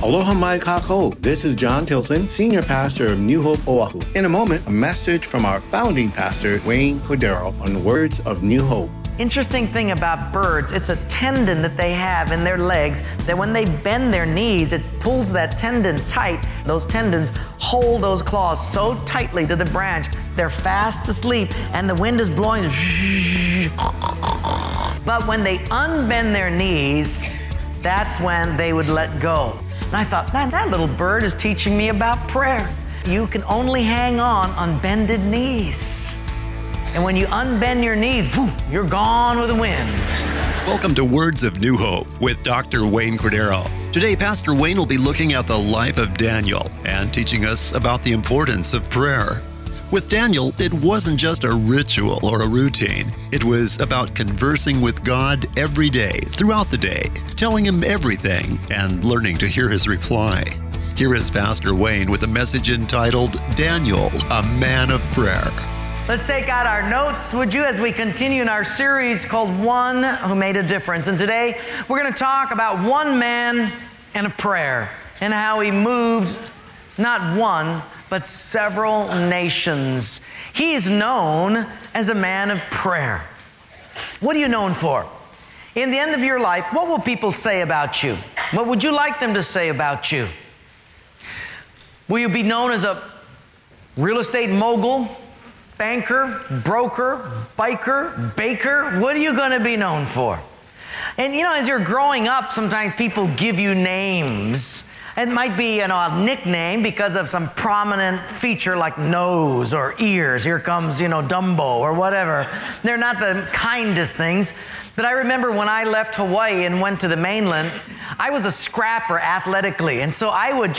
Aloha mai kākou. This is John Tilton, Senior Pastor of New Hope, Oahu. In a moment, a message from our founding pastor, Wayne Cordero, on the words of New Hope. Interesting thing about birds, it's a tendon that they have in their legs that when they bend their knees, it pulls that tendon tight. Those tendons hold those claws so tightly to the branch, they're fast asleep and the wind is blowing. But when they unbend their knees, that's when they would let go. And I thought, man, that little bird is teaching me about prayer. You can only hang on bended knees. And when you unbend your knees, you're gone with the wind. Welcome to Words of New Hope with Dr. Wayne Cordero. Today, Pastor Wayne will be looking at the life of Daniel and teaching us about the importance of prayer. With Daniel, it wasn't just a ritual or a routine. It was about conversing with God every day, throughout the day, telling him everything and learning to hear his reply. Here is Pastor Wayne with a message entitled, Daniel, a Man of Prayer. Let's take out our notes, would you, as we continue in our series called One Who Made a Difference. And today, we're going to talk about one man and a prayer and how he moved not one, but several nations. He is known as a man of prayer. What are you known for? In the end of your life, what will people say about you? What would you like them to say about you? Will you be known as a real estate mogul? Banker, broker, biker, baker? What are you going to be known for? And as you're growing up, sometimes people give you names. It might be, a nickname because of some prominent feature like nose or ears. Here comes, Dumbo or whatever. They're not the kindest things. But I remember when I left Hawaii and went to the mainland, I was a scrapper athletically. And so I'd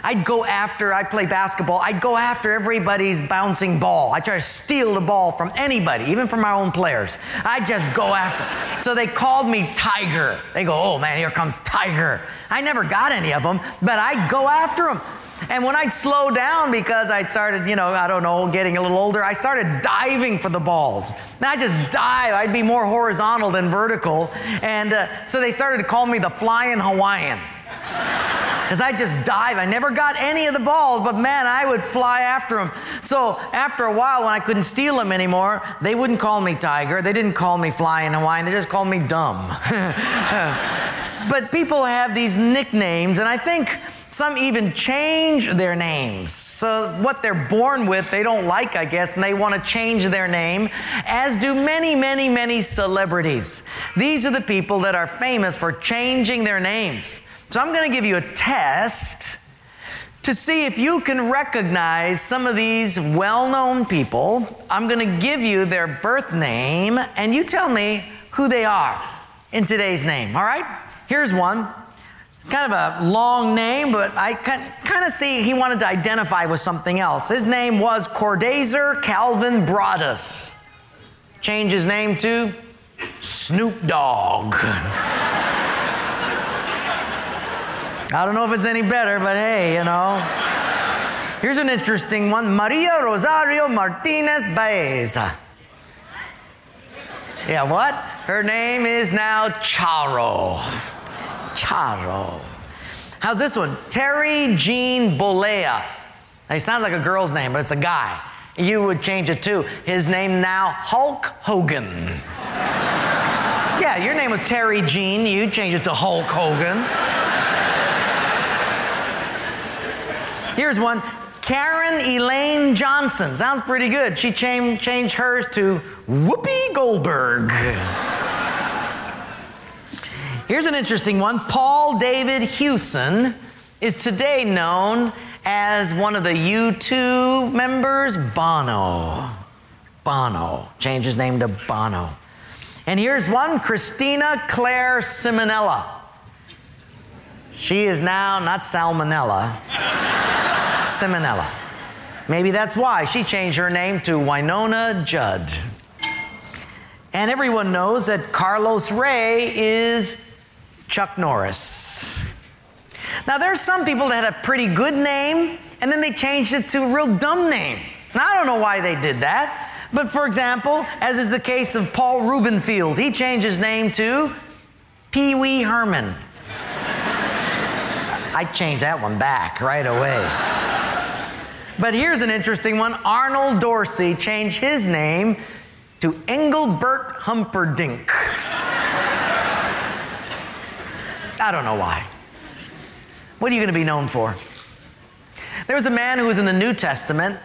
play basketball, I'd go after everybody's bouncing ball. I'd try to steal the ball from anybody, even from our own players. I'd just go after. So they called me Tiger. They go, oh man, here comes Tiger. I never got any of them, but I'd go after them. And when I'd slow down because I started, getting a little older, I started diving for the balls. And I just dive. I'd be more horizontal than vertical. And so they started to call me the Flying Hawaiian. Because I just dive. I never got any of the balls, but man, I would fly after them. So after a while, when I couldn't steal them anymore, they wouldn't call me Tiger. They didn't call me Flying Hawaiian. They just called me Dumb. But people have these nicknames, and I think some even change their names. So what they're born with, they don't like, I guess, and they want to change their name, as do many, many, many celebrities. These are the people that are famous for changing their names. So I'm going to give you a test to see if you can recognize some of these well-known people. I'm going to give you their birth name, and you tell me who they are in today's name, all right? Here's one. Kind of a long name, but I kind of see he wanted to identify with something else. His name was Cordazer Calvin Broadus. Change his name to Snoop Dogg. I don't know if it's any better, but hey, Here's an interesting one. Maria Rosario Martinez Baeza. Yeah, what? Her name is now Charo. Charo. How's this one? Terry Jean Bolea. It sounds like a girl's name, but it's a guy. You would change it too. His name now, Hulk Hogan. Yeah, your name was Terry Jean. You'd change it to Hulk Hogan. Here's one. Karen Elaine Johnson. Sounds pretty good. She changed hers to Whoopi Goldberg. Here's an interesting one. Paul David Hewson is today known as one of the U2 members, Bono. Bono. Changed his name to Bono. And here's one, Christina Claire Simonella. She is now not Salmonella, Simonella. Maybe that's why she changed her name to Winona Judd. And everyone knows that Carlos Ray is Chuck Norris. Now, there's some people that had a pretty good name, and then they changed it to a real dumb name. Now, I don't know why they did that. But for example, as is the case of Paul Rubenfield, he changed his name to Pee Wee Herman. I changed that one back right away. But here's an interesting one. Arnold Dorsey changed his name to Engelbert Humperdinck. I don't know why. What are you going to be known for? There was a man who was in the New Testament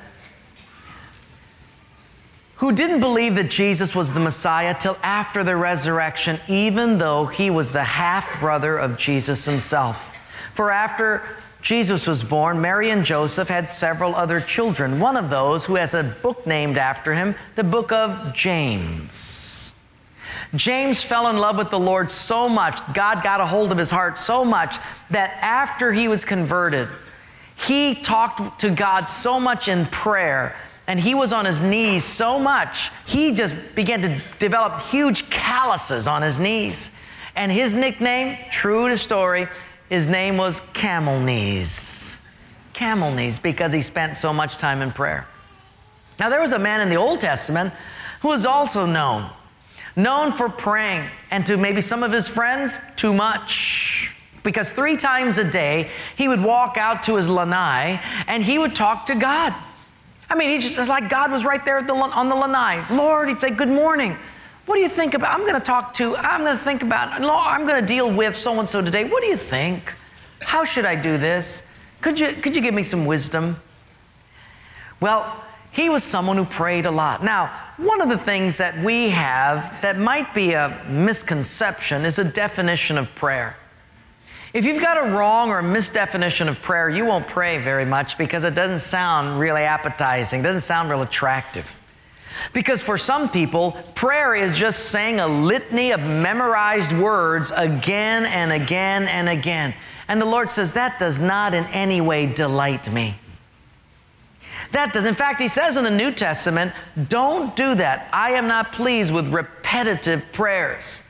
who didn't believe that Jesus was the Messiah till after the resurrection, even though he was the half-brother of Jesus himself. For after Jesus was born, Mary and Joseph had several other children. One of those who has a book named after him, the book of James. James fell in love with the Lord so much, God got a hold of his heart so much, that after he was converted, he talked to God so much in prayer, and he was on his knees so much, he just began to develop huge calluses on his knees. And his nickname, true to story, his name was Camel Knees. Camel Knees, because he spent so much time in prayer. Now, there was a man in the Old Testament who was also known for praying, and to maybe some of his friends, too much. Because 3 times a day, he would walk out to his lanai, and he would talk to God. I mean, it's like God was right there on the lanai. Lord, he'd say, good morning. What do you think about? I'm going to think about, Lord, I'm going to deal with so-and-so today. What do you think? How should I do this? Could you give me some wisdom? Well, he was someone who prayed a lot. Now, one of the things that we have that might be a misconception is a definition of prayer. If you've got a wrong or a misdefinition of prayer, you won't pray very much because it doesn't sound really appetizing, doesn't sound real attractive. Because for some people, prayer is just saying a litany of memorized words again and again and again. And the Lord says, that does not in any way delight me. That does. In fact, he says in the New Testament, don't do that. I am not pleased with repetitive prayers.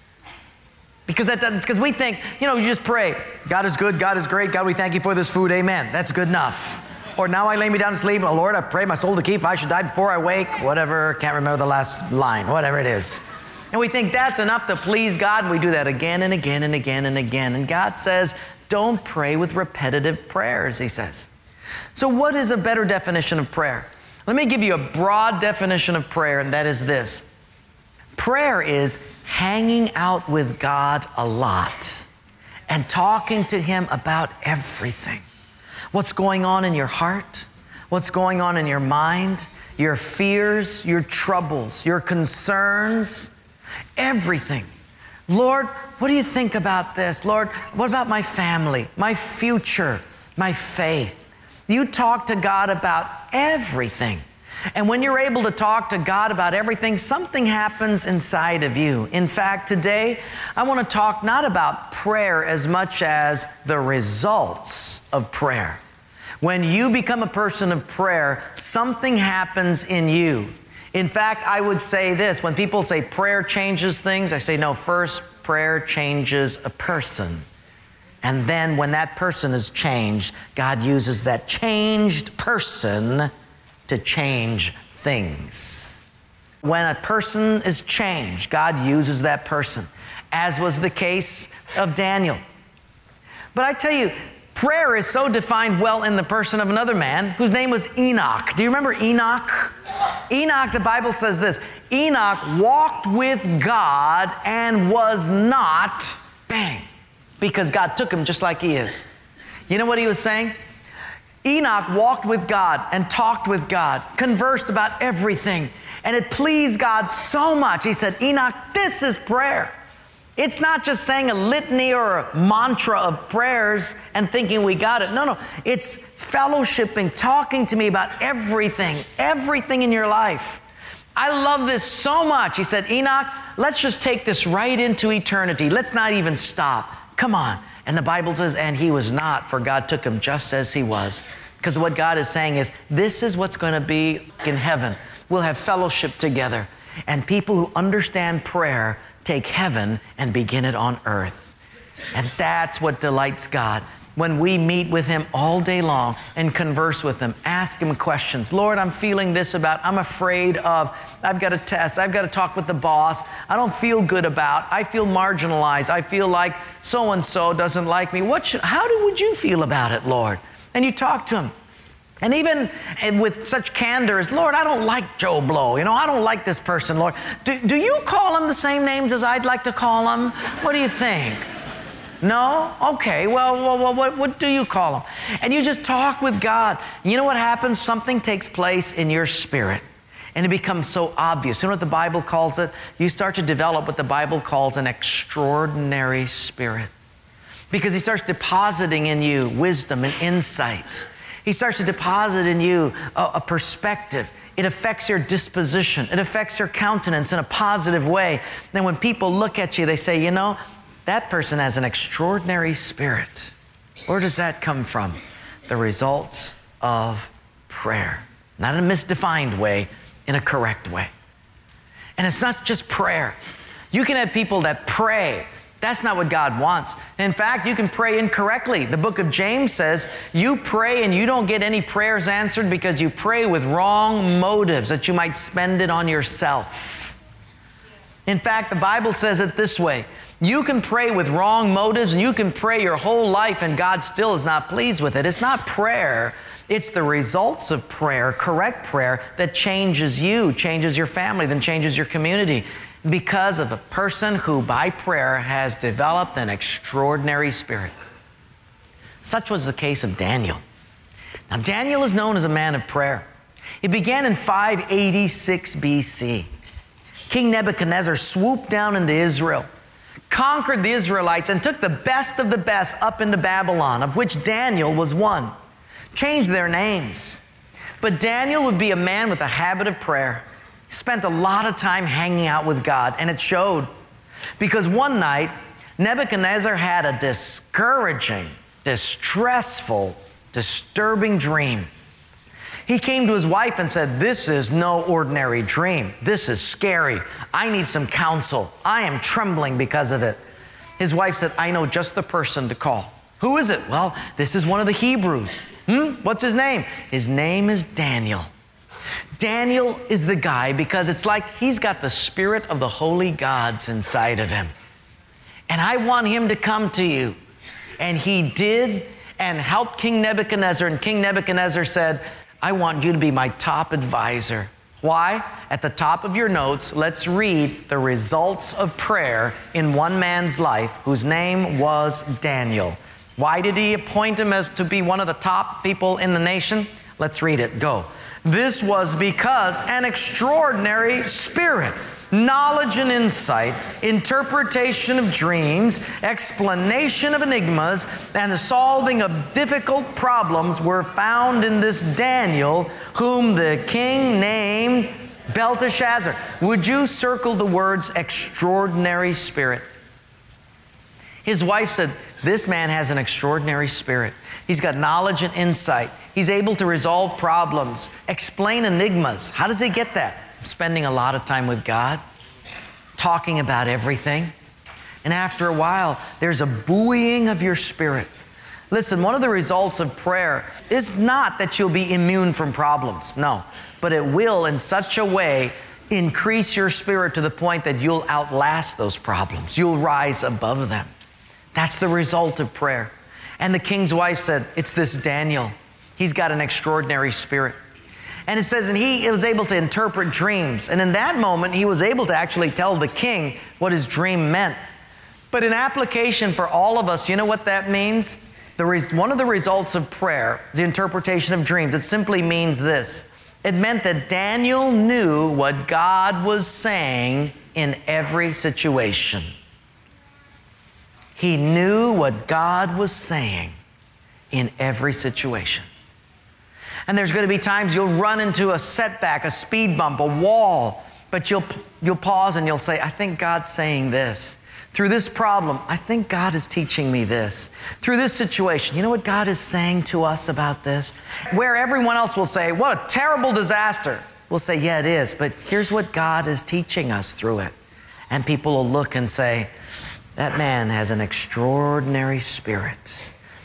Because we think, you just pray. God is good, God is great, God, we thank you for this food, amen. That's good enough. Or now I lay me down to sleep, oh Lord, I pray my soul to keep, if I should die before I wake, whatever, can't remember the last line, whatever it is. And we think that's enough to please God, and we do that again and again and again and again. And God says, don't pray with repetitive prayers, he says. So what is a better definition of prayer? Let me give you a broad definition of prayer, and that is this. Prayer is hanging out with God a lot and talking to him about everything. What's going on in your heart? What's going on in your mind? Your fears, your troubles, your concerns, everything. Lord, what do you think about this? Lord, what about my family, my future, my faith? You talk to God about everything. And when you're able to talk to God about everything, something happens inside of you. In fact, today, I want to talk not about prayer as much as the results of prayer. When you become a person of prayer, something happens in you. In fact, I would say this, when people say prayer changes things, I say, no, first, prayer changes a person. And then when that person is changed, God uses that changed person to change things. When a person is changed, God uses that person, as was the case of Daniel. But I tell you, prayer is so defined well in the person of another man whose name was Enoch. Do you remember Enoch? Enoch, the Bible says this, Enoch walked with God and was not, because God took him just like he is. You know what he was saying? Enoch walked with God and talked with God, conversed about everything, and it pleased God so much. He said, Enoch, this is prayer. It's not just saying a litany or a mantra of prayers and thinking we got it. No. It's fellowshipping, talking to me about everything in your life. I love this so much. He said, Enoch, let's just take this right into eternity. Let's not even stop. Come on. And the Bible says, and he was not, for God took him just as he was. Because what God is saying is, this is what's going to be in heaven. We'll have fellowship together. And people who understand prayer take heaven and begin it on earth. And that's what delights God. when we meet with Him all day long and converse with Him, ask Him questions. Lord, I'm feeling this about, I'm afraid of, I've got a test, I've got to talk with the boss, I don't feel good about, I feel marginalized, I feel like so-and-so doesn't like me. How would you feel about it, Lord? And you talk to Him. And even with such candor as, Lord, I don't like Joe Blow. I don't like this person, Lord. Do you call him the same names as I'd like to call him? What do you think? No? Okay, well, what do you call him? And you just talk with God. You know what happens? Something takes place in your spirit. And it becomes so obvious. You know what the Bible calls it? You start to develop what the Bible calls an extraordinary spirit. Because He starts depositing in you wisdom and insight. He starts to deposit in you a perspective. It affects your disposition. It affects your countenance in a positive way. Then when people look at you, they say, that person has an extraordinary spirit. Where does that come from? The results of prayer. Not in a misdefined way, in a correct way. And it's not just prayer. You can have people that pray. That's not what God wants. In fact, you can pray incorrectly. The book of James says, you pray and you don't get any prayers answered because you pray with wrong motives, that you might spend it on yourself. In fact, the Bible says it this way. You can pray with wrong motives and you can pray your whole life and God still is not pleased with it. It's not prayer. It's the results of prayer, correct prayer, that changes you, changes your family, then changes your community. Because of a person who by prayer has developed an extraordinary spirit. Such was the case of Daniel. Now Daniel is known as a man of prayer. It began in 586 BC. King Nebuchadnezzar swooped down into Israel, conquered the Israelites, and took the best of the best up into Babylon, of which Daniel was one. Changed their names. But Daniel would be a man with a habit of prayer. Spent a lot of time hanging out with God, and it showed. Because one night, Nebuchadnezzar had a discouraging, distressful, disturbing dream. He came to his wife and said, this is no ordinary dream. This is scary. I need some counsel. I am trembling because of it. His wife said, I know just the person to call. Who is it? Well, this is one of the Hebrews. What's his name? His name is Daniel. Daniel is the guy because it's like he's got the spirit of the holy gods inside of him. And I want him to come to you. And he did and helped King Nebuchadnezzar. And King Nebuchadnezzar said, I want you to be my top advisor. Why? At the top of your notes, let's read the results of prayer in one man's life whose name was Daniel. Why did he appoint him as to be one of the top people in the nation? Let's read it. Go. This was because an extraordinary spirit, knowledge and insight, interpretation of dreams, explanation of enigmas, and the solving of difficult problems were found in this Daniel, whom the king named Belteshazzar. Would you circle the words extraordinary spirit? His wife said, this man has an extraordinary spirit. He's got knowledge and insight. He's able to resolve problems, explain enigmas. How does he get that? Spending a lot of time with God, talking about everything. And after a while, there's a buoying of your spirit. Listen, one of the results of prayer is not that you'll be immune from problems. No, but it will in such a way increase your spirit to the point that you'll outlast those problems. You'll rise above them. That's the result of prayer. And the king's wife said, it's this Daniel. He's got an extraordinary spirit. And it says, and he was able to interpret dreams. And in that moment, he was able to actually tell the king what his dream meant. But in application for all of us, you know what that means? One of the results of prayer is the interpretation of dreams. It simply means this. It meant that Daniel knew what God was saying in every situation. He knew what God was saying in every situation. And there's going to be times you'll run into a setback, a speed bump, a wall, but you'll pause and you'll say, I think God's saying this. Through this problem, I think God is teaching me this. Through this situation, you know what God is saying to us about this? Where everyone else will say, what a terrible disaster. We'll say, yeah, it is, but here's what God is teaching us through it. And people will look and say, that man has an extraordinary spirit.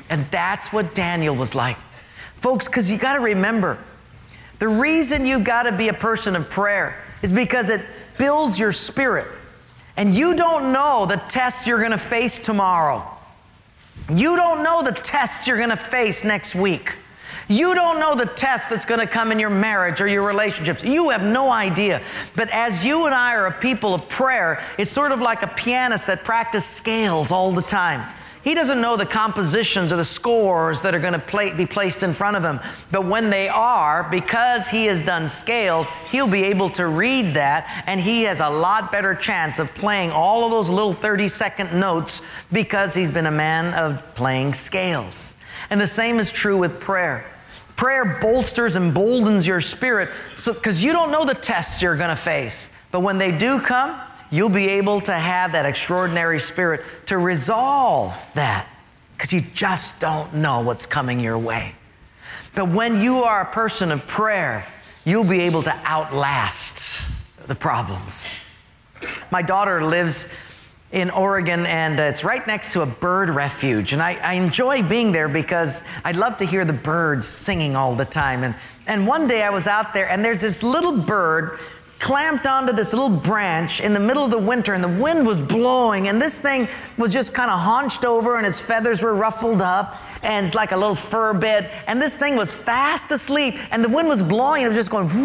And that's what Daniel was like. Folks, because you got to remember, the reason you got to be a person of prayer is because it builds your spirit. And you don't know the tests you're going to face tomorrow. You don't know the tests you're going to face next week. You don't know the test that's going to come in your marriage or your relationships. You have no idea. But as you and I are a people of prayer, it's sort of like a pianist that practices scales all the time. He doesn't know the compositions or the scores that are going to be placed in front of him. But when they are, because he has done scales, he'll be able to read that, and he has a lot better chance of playing all of those little 30-second notes because he's been a man of playing scales. And the same is true with prayer. Prayer bolsters and emboldens your spirit because you don't know the tests you're going to face. But when they do come, you'll be able to have that extraordinary spirit to resolve that because you just don't know what's coming your way. But when you are a person of prayer, you'll be able to outlast the problems. My daughter lives in Oregon, and it's right next to a bird refuge. And I enjoy being there because I love to hear the birds singing all the time. And one day I was out there, and there's this little bird clamped onto this little branch in the middle of the winter, and the wind was blowing, and this thing was just kind of hunched over, and its feathers were ruffled up, and it's like a little fur bed, and this thing was fast asleep, and the wind was blowing, and it was just going,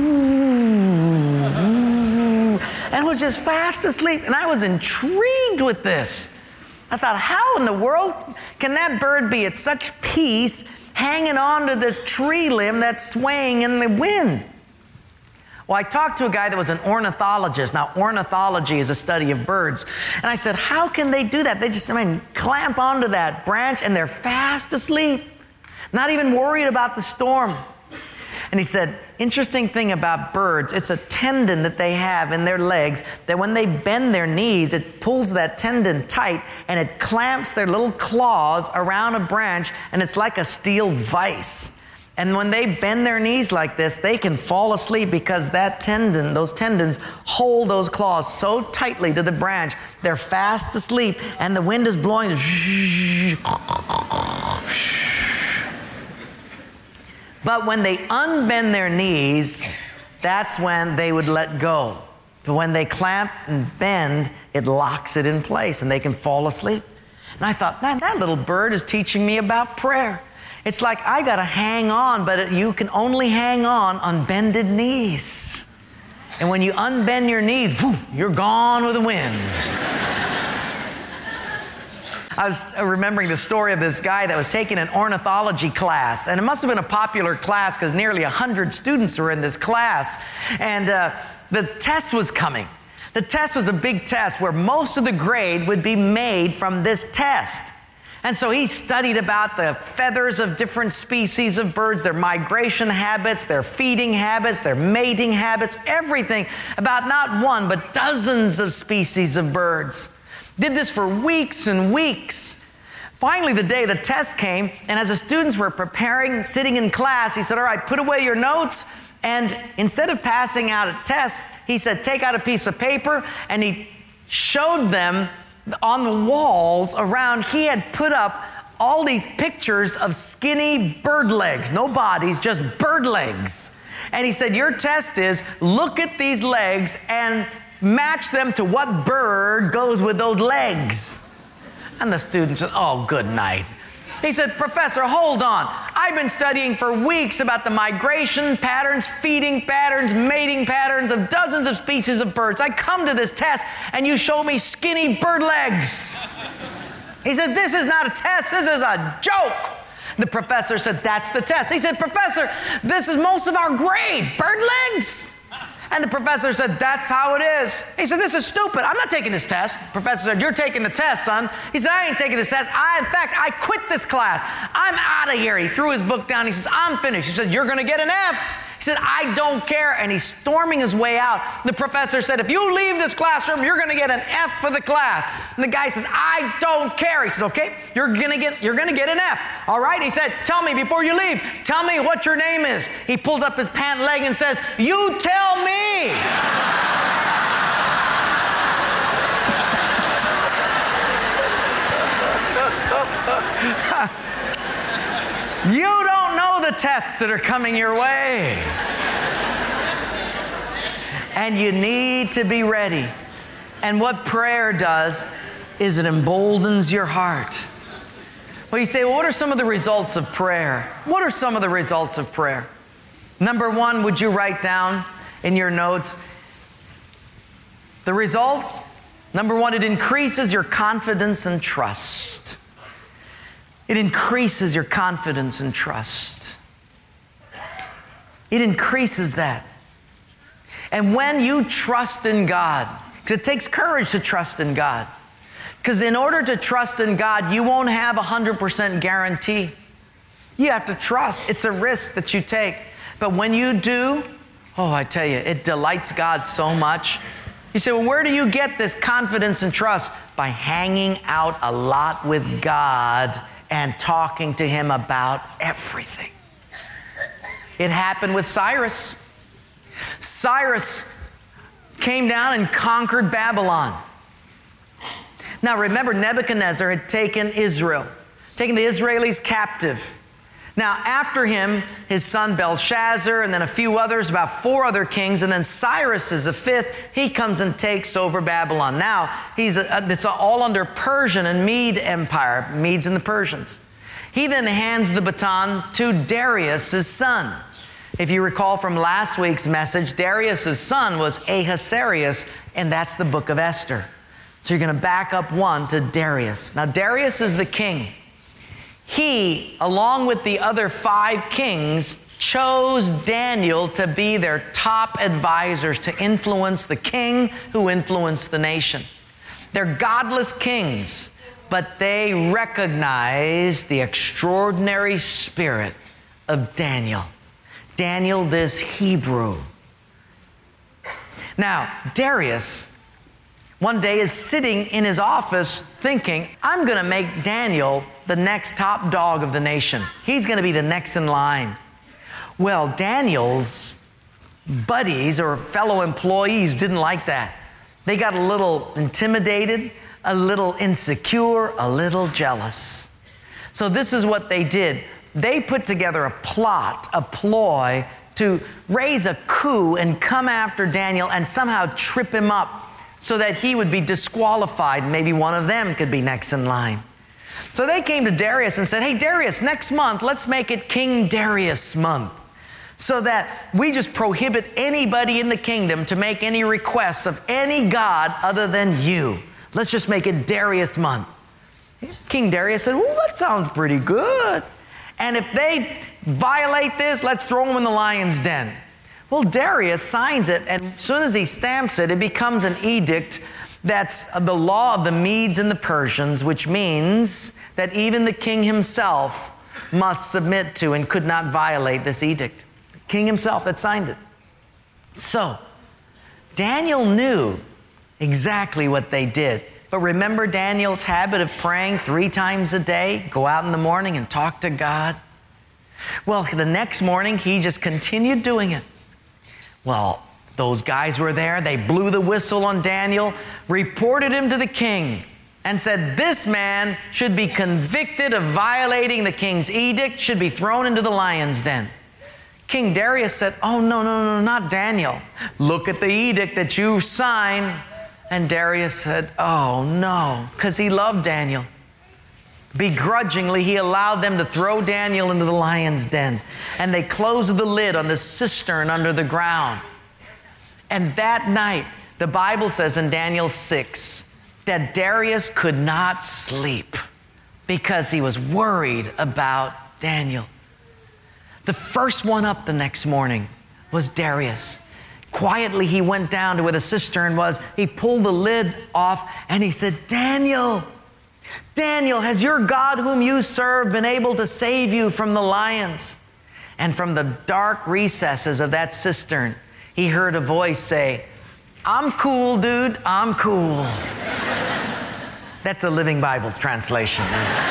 and it was just fast asleep, and I was intrigued with this. I thought, how in the world can that bird be at such peace hanging onto this tree limb that's swaying in the wind? Well, I talked to a guy that was an ornithologist. Now, ornithology is a study of birds. And I said, how can they do that? They just clamp onto that branch and they're fast asleep, not even worried about the storm. And he said, interesting thing about birds, it's a tendon that they have in their legs that when they bend their knees, it pulls that tendon tight and it clamps their little claws around a branch, and it's like a steel vise. And when they bend their knees like this, they can fall asleep because those tendons hold those claws so tightly to the branch. They're fast asleep, and the wind is blowing. But when they unbend their knees, that's when they would let go. But when they clamp and bend, it locks it in place, and they can fall asleep. And I thought, man, that little bird is teaching me about prayer. It's like I got to hang on, but you can only hang on bended knees. And when you unbend your knees, you're gone with the wind. I was remembering the story of this guy that was taking an ornithology class, and it must have been a popular class because nearly 100 students were in this class, and the test was coming. The test was a big test where most of the grade would be made from this test. And so he studied about the feathers of different species of birds, their migration habits, their feeding habits, their mating habits, everything about not one, but dozens of species of birds. Did this for weeks and weeks. Finally, the day the test came, and as the students were preparing, sitting in class, he said, all right, put away your notes. And instead of passing out a test, he said, take out a piece of paper, and he showed them on the walls around, he had put up all these pictures of skinny bird legs, no bodies, just bird legs. And he said, your test is look at these legs and match them to what bird goes with those legs. And the student said, oh, good night. He said, Professor, hold on. I've been studying for weeks about the migration patterns, feeding patterns, mating patterns of dozens of species of birds. I come to this test and you show me skinny bird legs. He said, this is not a test, this is a joke. The professor said, that's the test. He said, Professor, this is most of our grade, bird legs. And the professor said, that's how it is. He said, this is stupid. I'm not taking this test. The professor said, you're taking the test, son. He said, I ain't taking this test. In fact, I quit this class. I'm out of here. He threw his book down. He says, I'm finished. He said, you're going to get an F. He said, I don't care. And he's storming his way out. The professor said, if you leave this classroom, you're going to get an F for the class. And the guy says, I don't care. He says, okay, you're going to get an F. All right. He said, tell me before you leave, tell me what your name is. He pulls up his pant leg and says, you tell me. You don't know the tests that are coming your way. And you need to be ready. And what prayer does is it emboldens your heart. Well, you say, well, what are some of the results of prayer? What are some of the results of prayer? Number one, would you write down in your notes the results? Number one, it increases your confidence and trust. It increases your confidence and trust. It increases that. And when you trust in God, because it takes courage to trust in God, because in order to trust in God, you won't have 100% guarantee. You have to trust. It's a risk that you take. But when you do, oh, I tell you, it delights God so much. You say, well, where do you get this confidence and trust? By hanging out a lot with God and talking to Him about everything. It happened with Cyrus. Cyrus came down and conquered Babylon. Now remember, Nebuchadnezzar had taken Israel, taken the Israelis captive. Now after him, his son Belshazzar, and then a few others, about 4 other kings, and then Cyrus is the 5th. He comes and takes over Babylon. Now, it's all under Persian and Mede Empire, Medes and the Persians. He then hands the baton to Darius, his son. If you recall from last week's message, Darius' son was Ahasuerus, and that's the book of Esther. So you're going to back up one to Darius. Now, Darius is the king. He, along with the other 5 kings, chose Daniel to be their top advisors to influence the king who influenced the nation. They're godless kings, but they recognize the extraordinary spirit of Daniel. Daniel, this Hebrew. Now, Darius one day is sitting in his office thinking, I'm going to make Daniel the next top dog of the nation. He's going to be the next in line. Well, Daniel's buddies or fellow employees didn't like that. They got a little intimidated, a little insecure, a little jealous. So this is what they did. They put together a plot, a ploy to raise a coup and come after Daniel and somehow trip him up so that he would be disqualified. Maybe one of them could be next in line. So they came to Darius and said, hey, Darius, next month, let's make it King Darius month so that we just prohibit anybody in the kingdom to make any requests of any god other than you. Let's just make it Darius month. King Darius said, well, that sounds pretty good. And if they violate this, let's throw them in the lion's den. Well, Darius signs it, and as soon as he stamps it, it becomes an edict that's the law of the Medes and the Persians, which means that even the king himself must submit to and could not violate this edict. The king himself that signed it. So, Daniel knew exactly what they did. But remember Daniel's habit of praying 3 times a day, go out in the morning and talk to God? Well, the next morning, he just continued doing it. Well, those guys were there. They blew the whistle on Daniel, reported him to the king, and said, this man should be convicted of violating the king's edict, should be thrown into the lion's den. King Darius said, oh, no, not Daniel. Look at the edict that you signed. And Darius said, oh, no, because he loved Daniel. Begrudgingly, he allowed them to throw Daniel into the lion's den. And they closed the lid on the cistern under the ground. And that night, the Bible says in Daniel 6, that Darius could not sleep because he was worried about Daniel. The first one up the next morning was Darius. Quietly, he went down to where the cistern was. He pulled the lid off and he said, Daniel, has your God whom you serve been able to save you from the lions? And from the dark recesses of that cistern, he heard a voice say, I'm cool, dude, I'm cool. That's a Living Bible's translation.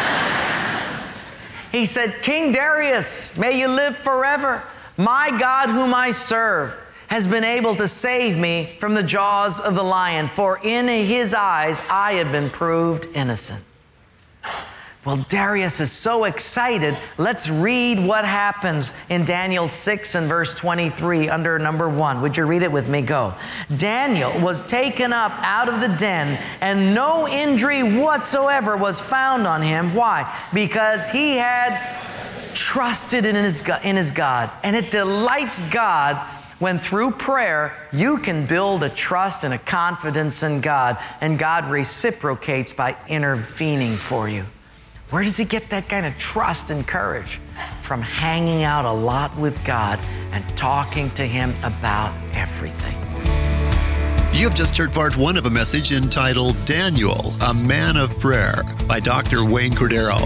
He said, King Darius, may you live forever. My God whom I serve has been able to save me from the jaws of the lion, for in his eyes I have been proved innocent. Well, Darius is so excited. Let's read what happens in Daniel 6 and verse 23 under number 1. Would you read it with me? Go. Daniel was taken up out of the den, and no injury whatsoever was found on him. Why? Because he had trusted in his God. And it delights God when through prayer you can build a trust and a confidence in God, and God reciprocates by intervening for you. Where does he get that kind of trust and courage? From hanging out a lot with God and talking to him about everything. You have just heard part 1 of a message entitled Daniel, a Man of Prayer by Dr. Wayne Cordeiro.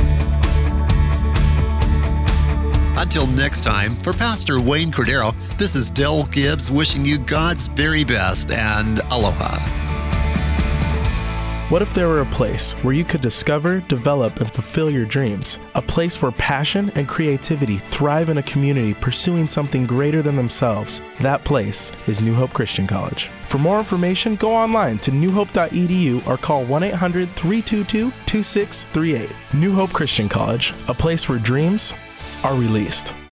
Until next time, for Pastor Wayne Cordeiro, this is Del Gibbs wishing you God's very best and aloha. What if there were a place where you could discover, develop, and fulfill your dreams? A place where passion and creativity thrive in a community pursuing something greater than themselves. That place is New Hope Christian College. For more information, go online to newhope.edu or call 1-800-322-2638. New Hope Christian College, a place where dreams are released.